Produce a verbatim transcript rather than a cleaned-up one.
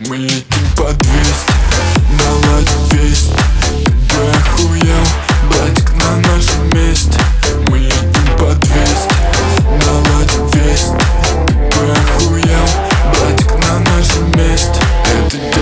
Мы летим по двести, наладь весть. Ты бы охуел, братик, на нашем месте. Мы летим по двести, наладь весть. Ты бы охуел, братик, на нашем месте. Это